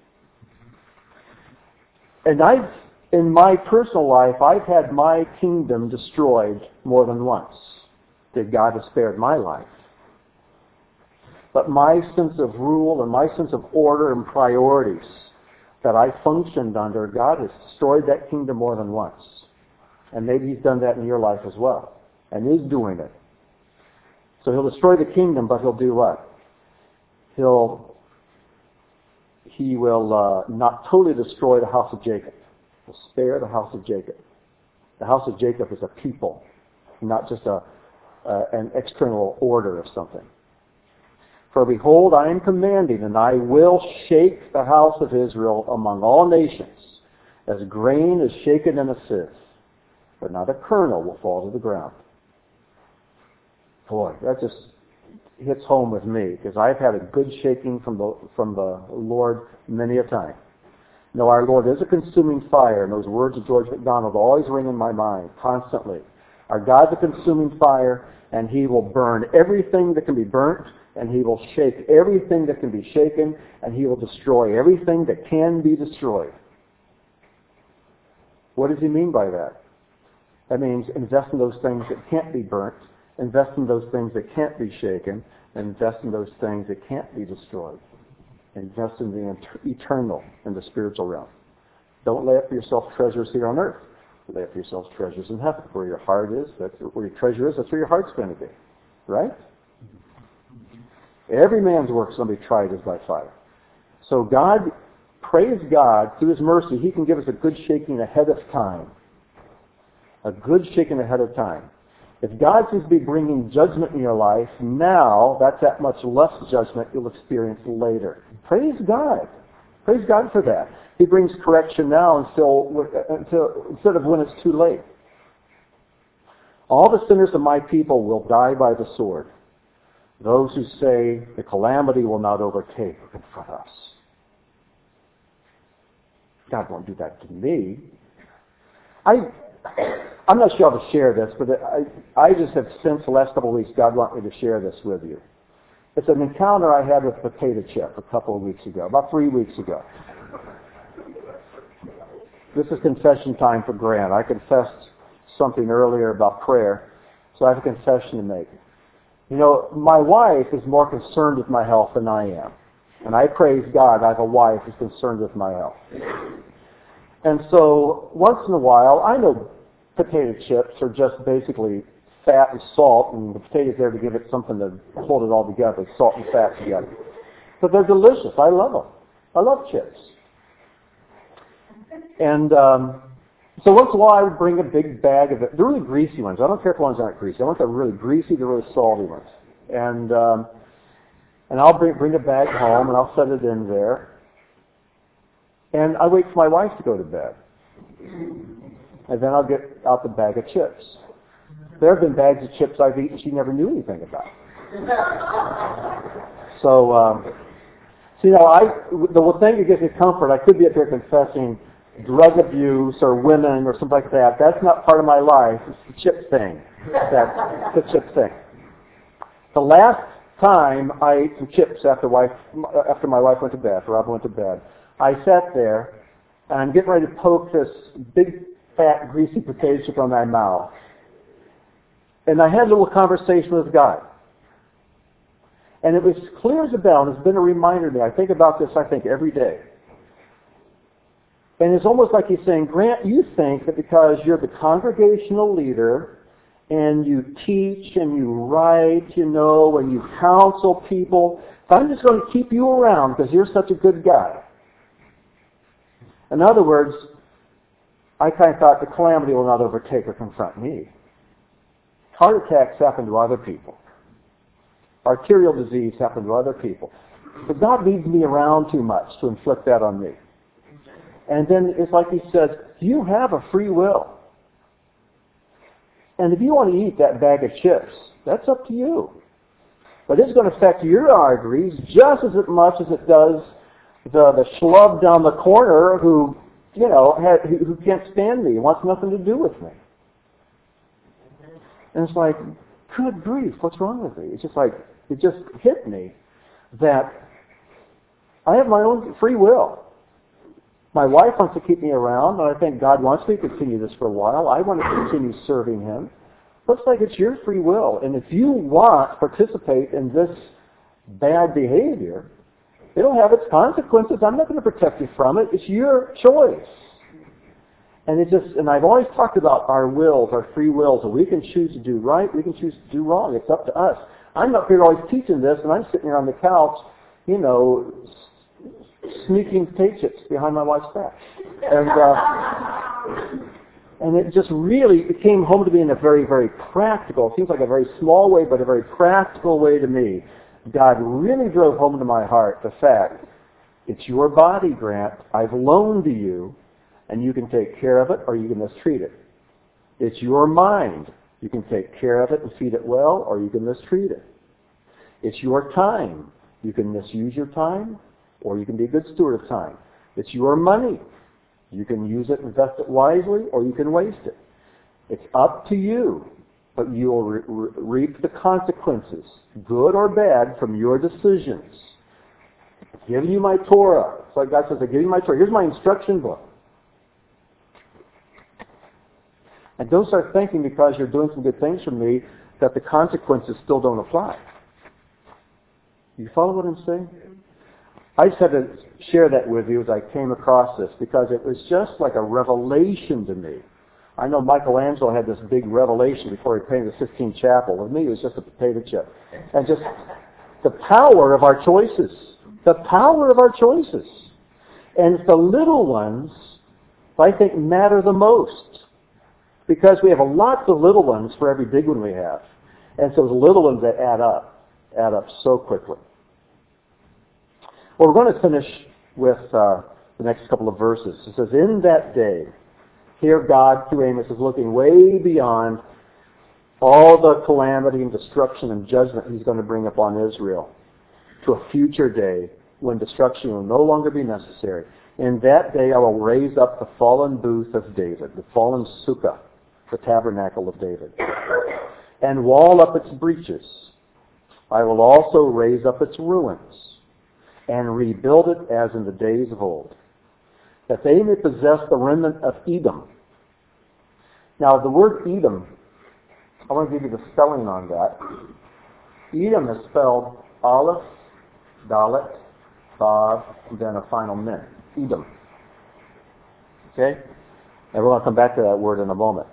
And in my personal life, I've had my kingdom destroyed more than once. That God has spared my life. But my sense of rule and my sense of order and priorities that I functioned under, God has destroyed that kingdom more than once. And maybe He's done that in your life as well. And is doing it. So He'll destroy the kingdom, but He'll do what? He will not totally destroy the house of Jacob. He'll spare the house of Jacob. The house of Jacob is a people, not just an external order of something. For behold, I am commanding, and I will shake the house of Israel among all nations, as grain is shaken in a sieve, but not a kernel will fall to the ground. Boy, that just hits home with me, because I've had a good shaking from the Lord many a time. No, our Lord is a consuming fire, and those words of George MacDonald always ring in my mind, constantly. Our God's a consuming fire, and He will burn everything that can be burnt, and He will shake everything that can be shaken, and He will destroy everything that can be destroyed. What does He mean by that? That means invest in those things that can't be burnt, invest in those things that can't be shaken, and invest in those things that can't be destroyed. Invest in the eternal and the spiritual realm. Don't lay up for yourself treasures here on earth. Lay up for yourselves treasures in heaven. Where your heart is, that's where your treasure is, that's where your heart's going to be. Right? Every man's work is going to be tried as by fire. So God, praise God, through His mercy, He can give us a good shaking ahead of time. A good shaking ahead of time. If God seems to be bringing judgment in your life, now that's that much less judgment you'll experience later. Praise God. Praise God for that. He brings correction now instead of when it's too late. All the sinners of my people will die by the sword. Those who say the calamity will not overtake or confront us. God won't do that to me. I'm not sure how to share this, but I just have sensed the last couple of weeks God wanted me to share this with you. It's an encounter I had with Potato Chip a couple of weeks ago, about 3 weeks ago. This is confession time for Grant. I confessed something earlier about prayer, so I have a confession to make. You know, my wife is more concerned with my health than I am. And I praise God I have a wife who's concerned with my health. And so, once in a while, I know potato chips are just basically fat and salt, and the potato's there to give it something to hold it all together, salt and fat together. But they're delicious. I love them. I love chips. And so once in a while I would bring a big bag of it. They're really greasy ones. I don't care if the ones aren't greasy. I want the really greasy, the really salty ones. And I'll bring a bag home, and I'll set it in there. And I wait for my wife to go to bed. and then I'll get out the bag of chips. There have been bags of chips I've eaten she never knew anything about. So, the thing that gives me comfort, I could be up here confessing drug abuse or women or something like that. That's not part of my life. It's the chip thing. That's the chip thing. The last time I ate some chips after my wife went to bed, after Rob went to bed, I sat there and I'm getting ready to poke this big, fat, greasy potato chip on my mouth. And I had a little conversation with God. And it was clear as a bell, and it's been a reminder to me. I think about this, every day. And it's almost like he's saying, Grant, you think that because you're the congregational leader, and you teach, and you write, and you counsel people, I'm just going to keep you around because you're such a good guy. In other words, I kind of thought the calamity will not overtake or confront me. Heart attacks happen to other people. Arterial disease happen to other people. But God leaves me around too much to inflict that on me. And then it's like he says, you have a free will. And if you want to eat that bag of chips, that's up to you. But it's going to affect your arteries just as much as it does the schlub down the corner who can't stand me, wants nothing to do with me. And it's like, good grief, what's wrong with me? It's just like, it just hit me that I have my own free will. My wife wants to keep me around, and I think God wants me to continue this for a while. I want to continue serving Him. Looks like it's your free will. And if you want to participate in this bad behavior, it'll have its consequences. I'm not going to protect you from it. It's your choice. And I've always talked about our wills, our free wills, and we can choose to do right, we can choose to do wrong. It's up to us. I'm up here always teaching this, and I'm sitting here on the couch, sneaking potato chips behind my wife's back. And it just really, it came home to me in a very, very practical, it seems like a very small way, but a very practical way to me. God really drove home to my heart the fact, it's your body, Grant, I've loaned to you, and you can take care of it or you can mistreat it. It's your mind. You can take care of it and feed it well, or you can mistreat it. It's your time. You can misuse your time, or you can be a good steward of time. It's your money. You can use it, invest it wisely, or you can waste it. It's up to you, but you will reap the consequences, good or bad, from your decisions. I've given you my Torah. It's like God says, I give you my Torah. Here's my instruction book. And don't start thinking because you're doing some good things for me that the consequences still don't apply. You follow what I'm saying? I just had to share that with you as I came across this because it was just like a revelation to me. I know Michelangelo had this big revelation before he painted the Sistine Chapel. With me, it was just a potato chip. And just the power of our choices. The power of our choices. And it's the little ones I think matter the most. Because we have lots of little ones for every big one we have. And so the little ones that add up so quickly. Well, we're going to finish with the next couple of verses. It says, in that day, here God, through Amos, is looking way beyond all the calamity and destruction and judgment He's going to bring upon Israel to a future day when destruction will no longer be necessary. In that day I will raise up the fallen booth of David, the fallen sukkah, the tabernacle of David, and wall up its breaches. I will also raise up its ruins and rebuild it as in the days of old, that they may possess the remnant of Edom. Now, the word Edom, I want to give you the spelling on that. Edom is spelled Aleph, Dalet, Vav, and then a final Min. Edom. Okay? And we're going to come back to that word in a moment.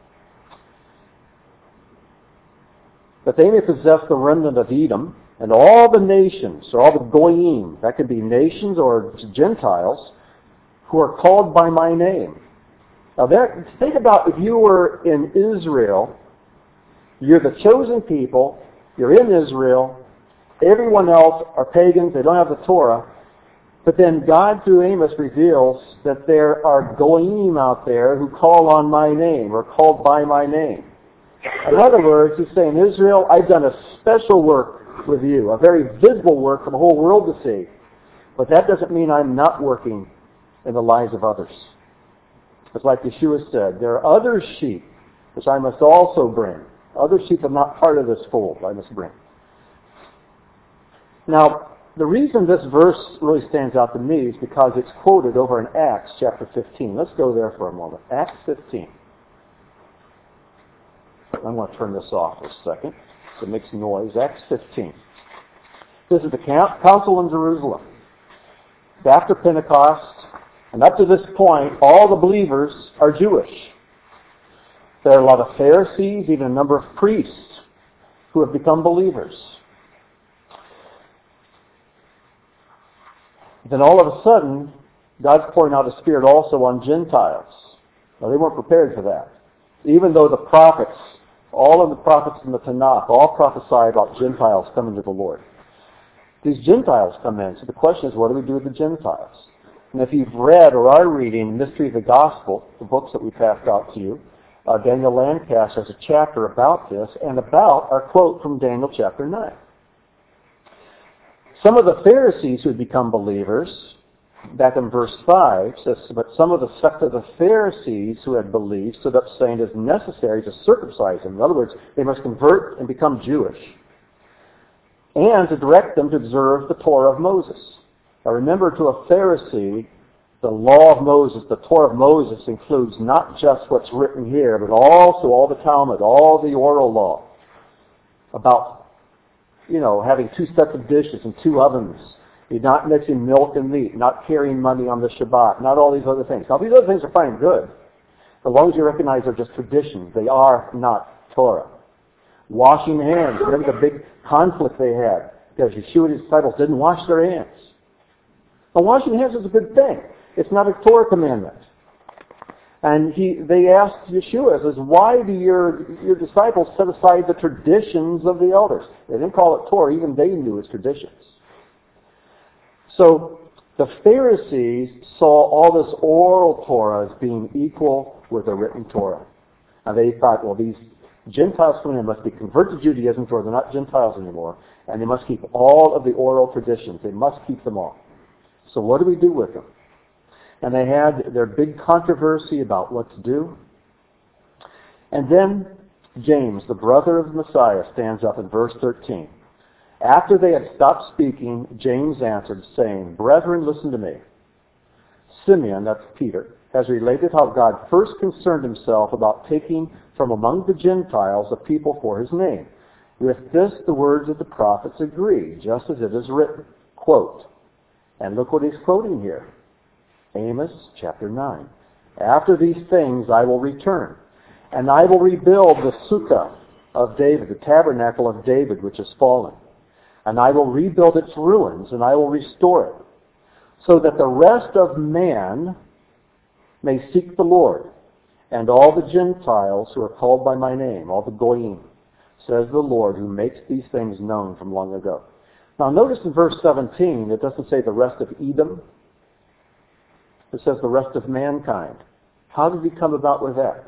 That they may possess the remnant of Edom, and all the nations, or all the goyim, that could be nations or Gentiles, who are called by my name. Now think about if you were in Israel, you're the chosen people, you're in Israel, everyone else are pagans, they don't have the Torah, But then God through Amos reveals that there are goyim out there who call on my name or called by my name. In other words, he's saying, Israel, I've done a special work with you, a very visible work for the whole world to see. But that doesn't mean I'm not working in the lives of others. It's like Yeshua said, there are other sheep which I must also bring. Other sheep are not part of this fold I must bring. Now, the reason this verse really stands out to me is because it's quoted over in Acts chapter 15. Let's go there for a moment. Acts 15. I'm going to turn this off for a second so it makes noise. Acts 15. This is the council in Jerusalem. It's after Pentecost, and up to this point, all the believers are Jewish. There are a lot of Pharisees, even a number of priests who have become believers. Then all of a sudden, God's pouring out His Spirit also on Gentiles. Now, they weren't prepared for that. Even though the prophets, all of the prophets in the Tanakh, all prophesy about Gentiles coming to the Lord. These Gentiles come in. So the question is, what do we do with the Gentiles? And if you've read or are reading Mystery of the Gospel, the books that we passed out to you, Daniel Lancaster has a chapter about this and about our quote from Daniel chapter 9. Some of the Pharisees who had become believers, back in verse 5, says, but some of the sect of the Pharisees who had believed stood up saying it is necessary to circumcise them. In other words, they must convert and become Jewish, and to direct them to observe the Torah of Moses. Now remember, to a Pharisee, the law of Moses, the Torah of Moses, includes not just what's written here, but also all the Talmud, all the oral law about, having 2 sets of dishes and 2 ovens. You're not mixing milk and meat, not carrying money on the Shabbat, not all these other things. Now, these other things are fine and good, as long as you recognize they're just traditions. They are not Torah. Washing hands. Remember the big conflict they had, because Yeshua and his disciples didn't wash their hands. Now, washing hands is a good thing. It's not a Torah commandment. And they asked Yeshua, says, why do your disciples set aside the traditions of the elders? They didn't call it Torah. Even they knew its traditions. So the Pharisees saw all this oral Torah as being equal with the written Torah. And they thought, well, these Gentiles coming in must be converted to Judaism, for they're not Gentiles anymore. And they must keep all of the oral traditions. They must keep them all. So what do we do with them? And they had their big controversy about what to do. And then James, the brother of the Messiah, stands up in verse 13. After they had stopped speaking, James answered, saying, Brethren, listen to me. Simeon, that's Peter, has related how God first concerned himself about taking from among the Gentiles a people for his name. With this, the words of the prophets agree, just as it is written. Quote, and look what he's quoting here. Amos chapter 9. After these things I will return, and I will rebuild the sukkah of David, the tabernacle of David, which is fallen. And I will rebuild its ruins, and I will restore it, so that the rest of man may seek the Lord, and all the Gentiles who are called by my name, all the goyim, says the Lord, who makes these things known from long ago. Now notice in verse 17, it doesn't say the rest of Edom. It says the rest of mankind. How did he come about with that?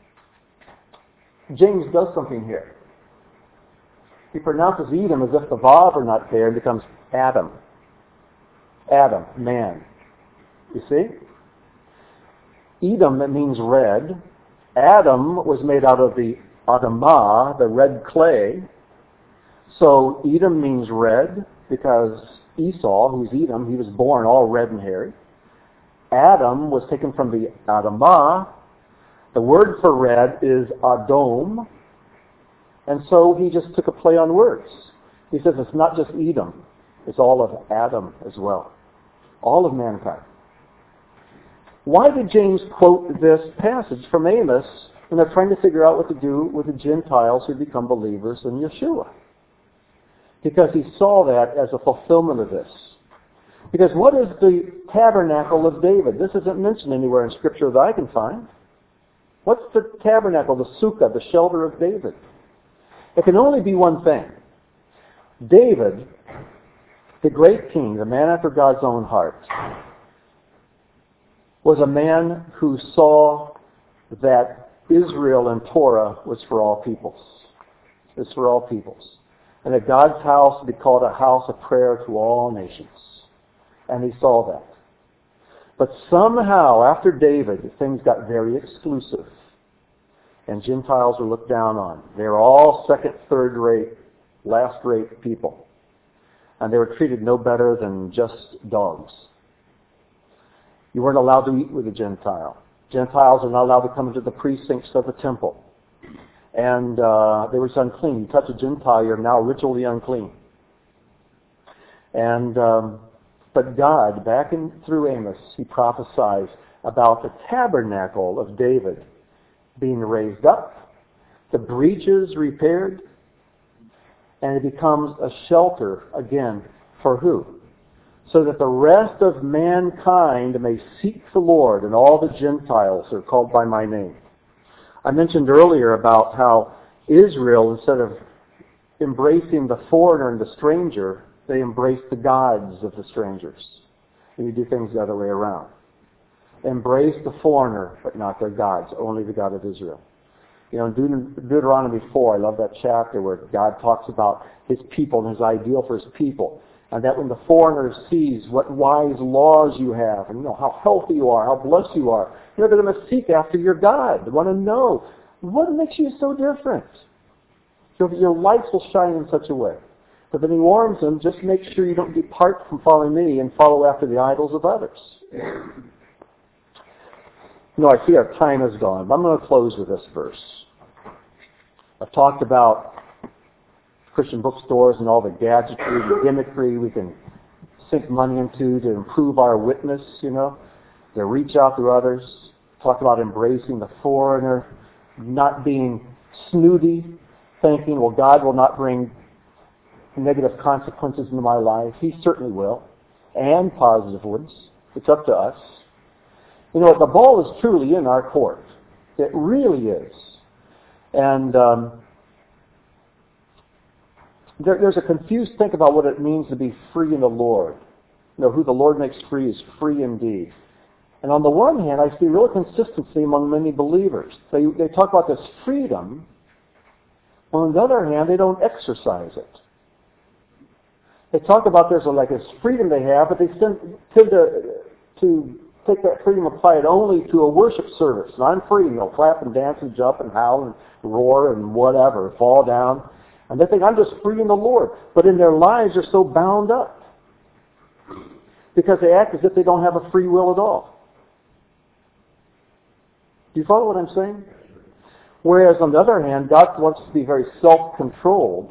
James does something here. He pronounces Edom as if the vav are not there and becomes Adam. Adam, man. You see? Edom, that means red. Adam was made out of the Adamah, the red clay. So Edom means red because Esau, who's Edom, he was born all red and hairy. Adam was taken from the Adamah. The word for red is Adom. And so he just took a play on words. He says it's not just Edom. It's all of Adam as well. All of mankind. Why did James quote this passage from Amos when they're trying to figure out what to do with the Gentiles who become believers in Yeshua? Because he saw that as a fulfillment of this. Because what is the tabernacle of David? This isn't mentioned anywhere in Scripture that I can find. What's the tabernacle, the sukkah, the shelter of David? It can only be one thing. David The great king, the man after God's own heart, was a man who saw that Israel and Torah was for all peoples. It's for all peoples. And that God's house would be called a house of prayer to all nations. And he saw that. But somehow, after David, things got very exclusive. And Gentiles were looked down on. They were all second, third-rate, last-rate people. And they were treated no better than just dogs. You weren't allowed to eat with a Gentile. Gentiles are not allowed to come into the precincts of the temple. And they were unclean. You touch a Gentile, you're now ritually unclean. And but God, back through Amos, he prophesies about the tabernacle of David being raised up, the breaches repaired, and it becomes a shelter again for who? So that the rest of mankind may seek the Lord, and all the Gentiles are called by my name. I mentioned earlier about how Israel, instead of embracing the foreigner and the stranger, they embrace the gods of the strangers. And you do things the other way around. Embrace the foreigner, but not their gods, only the God of Israel. You know, in Deuteronomy 4, I love that chapter where God talks about his people and his ideal for his people. And that when the foreigner sees what wise laws you have, and how healthy you are, how blessed you are, they're going to seek after your God. They want to know, what makes you so different? So that your lights will shine in such a way. But then he warns them, just make sure you don't depart from following me and follow after the idols of others. I see our time is gone, but I'm going to close with this verse. I've talked about Christian bookstores and all the gadgetry, the gimmickry we can sink money into to improve our witness, to reach out to others. Talk about embracing the foreigner, not being snooty, thinking, well, God will not bring negative consequences into my life. He certainly will, and positive ones. It's up to us. The ball is truly in our court. It really is. And there's a confused think about what it means to be free in the Lord. Who the Lord makes free is free indeed. And on the one hand, I see real consistency among many believers. They talk about this freedom. On the other hand, they don't exercise it. They talk about there's this freedom they have, but they tend to take that freedom and apply it only to a worship service. And I'm free. They'll clap and dance and jump and howl and roar and whatever, fall down. And they think, I'm just free in the Lord. But in their lives, they're so bound up. Because they act as if they don't have a free will at all. Do you follow what I'm saying? Whereas on the other hand, God wants us to be very self-controlled.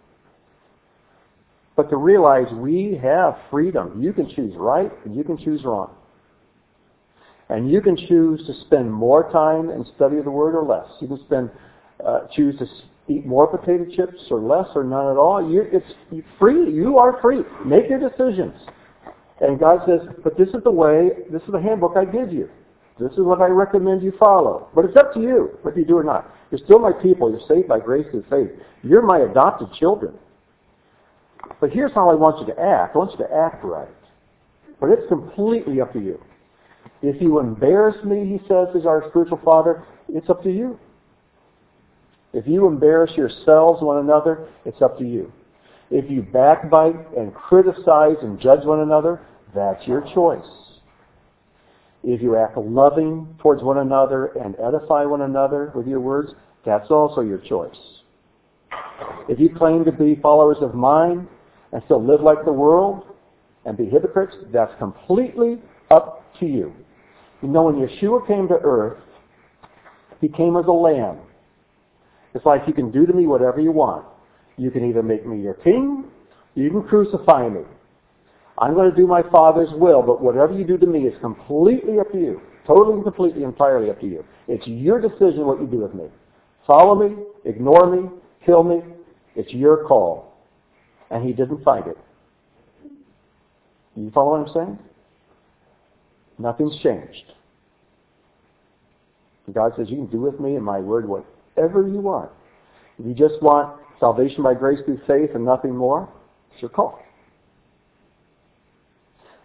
But to realize we have freedom. You can choose right and you can choose wrong. And you can choose to spend more time and study the Word or less. You can choose to eat more potato chips or less or none at all. It's free. You are free. Make your decisions. And God says, but this is the way, this is the handbook I give you. This is what I recommend you follow. But it's up to you whether you do or not. You're still my people. You're saved by grace through faith. You're my adopted children. But here's how I want you to act. I want you to act right. But it's completely up to you. If you embarrass me, he says, as our spiritual father, it's up to you. If you embarrass yourselves one another, it's up to you. If you backbite and criticize and judge one another, that's your choice. If you act loving towards one another and edify one another with your words, that's also your choice. If you claim to be followers of mine and still live like the world and be hypocrites, that's completely up to you. When Yeshua came to earth, he came as a lamb. It's like you can do to me whatever you want. You can either make me your king, or you can crucify me. I'm going to do my Father's will, but whatever you do to me is completely up to you. Totally and completely, entirely up to you. It's your decision what you do with me. Follow me, ignore me, kill me. It's your call. And he didn't fight it. You follow what I'm saying? Nothing's changed. God says you can do with me and my word whatever you want. If you just want salvation by grace through faith and nothing more, it's your call.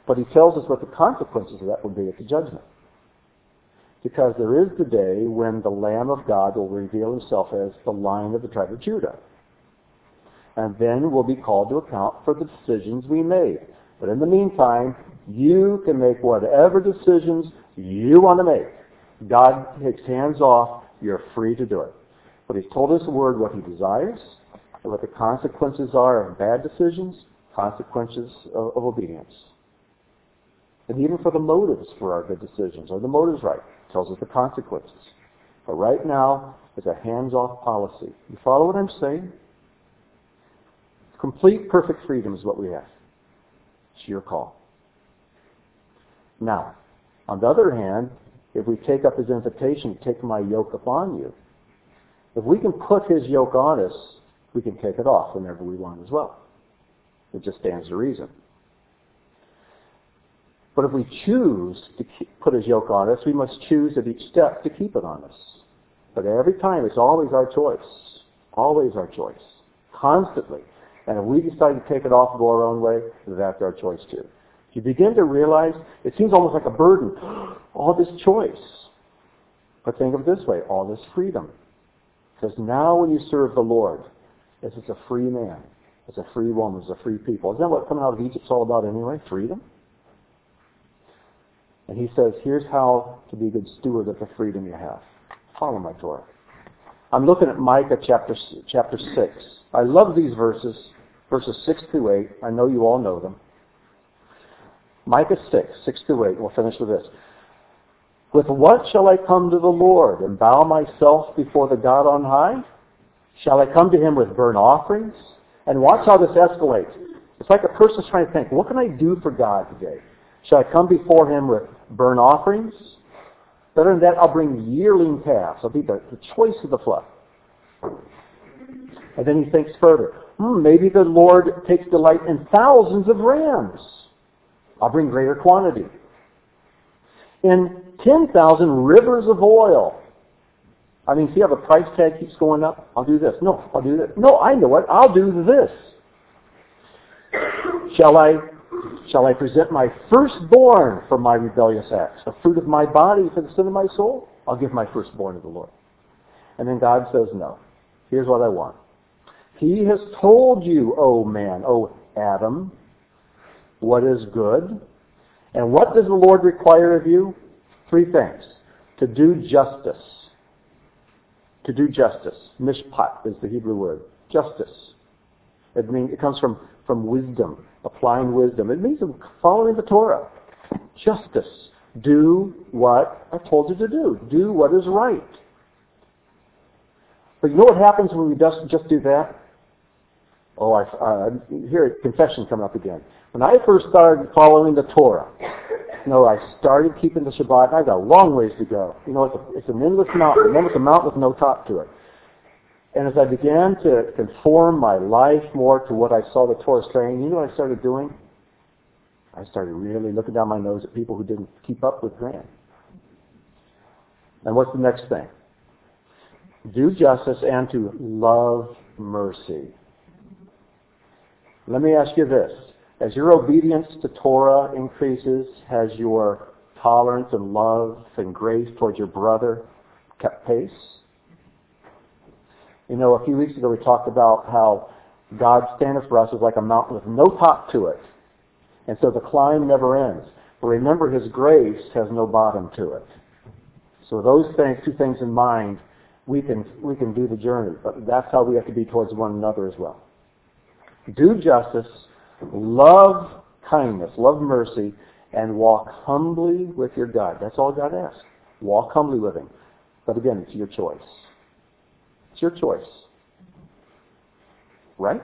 But he tells us what the consequences of that will be at the judgment. Because there is the day when the Lamb of God will reveal himself as the Lion of the tribe of Judah. And then we'll be called to account for the decisions we made. But in the meantime, you can make whatever decisions you want to make. God takes hands off. You're free to do it. But he's told us the word what he desires, and what the consequences are of bad decisions, consequences of obedience. And even for the motives for our good decisions, or the motives right, tells us the consequences. But right now, it's a hands-off policy. You follow what I'm saying? Complete, perfect freedom is what we have. It's your call. Now, on the other hand, if we take up his invitation, take my yoke upon you, if we can put his yoke on us, we can take it off whenever we want as well. It just stands to reason. But if we choose to put his yoke on us, we must choose at each step to keep it on us. But every time, it's always our choice. Always our choice. Constantly. And if we decide to take it off and go our own way, that's our choice too. You begin to realize, it seems almost like a burden. All this choice. But think of it this way, all this freedom. Because now when you serve the Lord, it's a free man. It's a free woman. It's a free people. Isn't that what coming out of Egypt's all about anyway? Freedom? And he says, here's how to be a good steward of the freedom you have. Follow my Torah. I'm looking at Micah chapter 6. I love these verses 6 through 8. I know you all know them. Micah 6 through 8. We'll finish with this. With what shall I come to the Lord and bow myself before the God on high? Shall I come to him with burnt offerings? And watch how this escalates. It's like a person's trying to think, what can I do for God today? Shall I come before him with burnt offerings? Better than that, I'll bring yearling calves. I'll be the choice of the flock. And then he thinks further. Maybe the Lord takes delight in thousands of rams. I'll bring greater quantity. In 10,000 rivers of oil. I mean, see how the price tag keeps going up? I'll do this. No, I'll do this. No, I know it. I'll do this. Shall I present my firstborn for my rebellious acts, the fruit of my body for the sin of my soul? I'll give my firstborn to the Lord. And then God says, no. Here's what I want. He has told you, O man, O Adam, what is good. And what does the Lord require of you? 3 things. To do justice. To do justice. Mishpat is the Hebrew word. Justice. It comes from wisdom, applying wisdom. It means following the Torah. Justice. Do what I told you to do. Do what is right. But you know what happens when we just do that? Oh, I hear confession coming up again. When I first started following the Torah, I started keeping the Shabbat, and I've got a long ways to go. It's an endless mountain. Remember, it's a mountain with no top to it. And as I began to conform my life more to what I saw the Torah saying, you know what I started doing? I started really looking down my nose at people who didn't keep up with Grant. And what's the next thing? Do justice and to love mercy. Let me ask you this. As your obedience to Torah increases, has your tolerance and love and grace towards your brother kept pace? A few weeks ago we talked about how God's standard for us is like a mountain with no top to it. And so the climb never ends. But remember, his grace has no bottom to it. So those things, 2 things in mind, we can do the journey. But that's how we have to be towards one another as well. Do justice, love kindness, love mercy, and walk humbly with your God. That's all God asks. Walk humbly with him. But again, it's your choice. It's your choice. Right?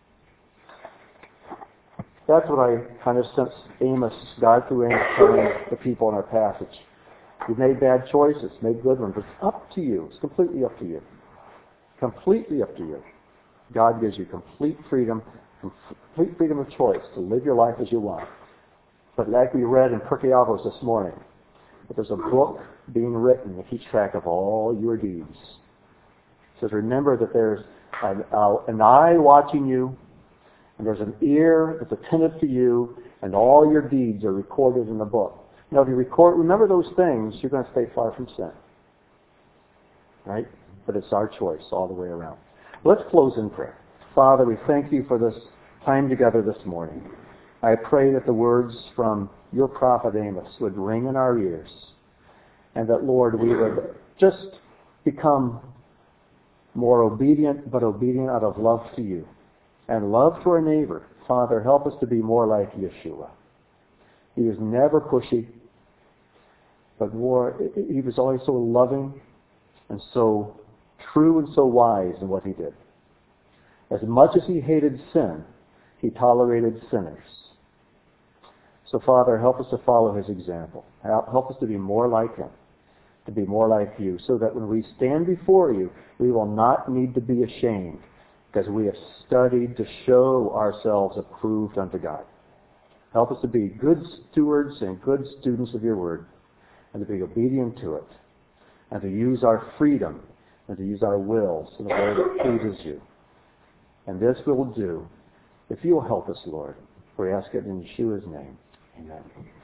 That's what I kind of sense God through Amos telling the people in our passage. You've made bad choices, made good ones. It's up to you. It's completely up to you. Completely up to you. God gives you complete freedom of choice to live your life as you want. But like we read in Pirkei Avos this morning, that there's a book being written that keeps track of all your deeds. It says, remember that there's an eye watching you, and there's an ear that's attentive to you, and all your deeds are recorded in the book. Now, if you remember those things, you're going to stay far from sin. Right? But it's our choice all the way around. Let's close in prayer. Father, we thank you for this time together this morning. I pray that the words from your prophet Amos would ring in our ears, and that, Lord, we would just become more obedient, but obedient out of love to you and love to our neighbor. Father, help us to be more like Yeshua. He was never pushy, but he was always so loving and so true and so wise in what he did. As much as he hated sin, he tolerated sinners. So, Father, help us to follow his example. Help us to be more like him, to be more like you, so that when we stand before you, we will not need to be ashamed, because we have studied to show ourselves approved unto God. Help us to be good stewards and good students of your word, and to be obedient to it, and to use our freedom and to use our wills in a way that pleases you. And this we will do if you will help us, Lord. We ask it in Yeshua's name. Amen.